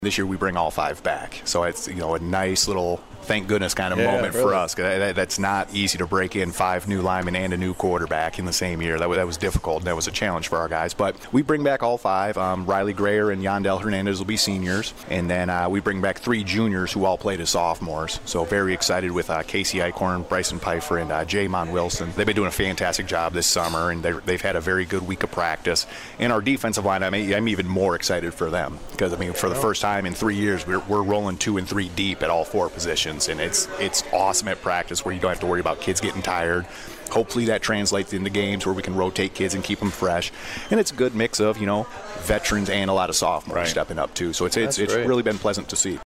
This year we bring all 5 back, so it's a nice little thank goodness kind of moment for us. That's not easy to break in 5 new linemen and a new quarterback in the same year. That was difficult. That was a challenge for our guys. But we bring back all 5. Riley Grayer and Yandel Hernandez will be seniors, and then we bring back 3 juniors who all played as sophomores. So very excited with Casey Eichhorn, Bryson Pfeiffer, and Jamon Wilson. They've been doing a fantastic job this summer, and they've had a very good week of practice. And our defensive line, I'm even more excited for them because for the first time in 3 years, we're rolling 2 and 3 deep at all 4 positions, and it's awesome at practice where you don't have to worry about kids getting tired. Hopefully that translates into games where we can rotate kids and keep them fresh, and it's a good mix of veterans and a lot of sophomores stepping up too. So it's really been pleasant to see.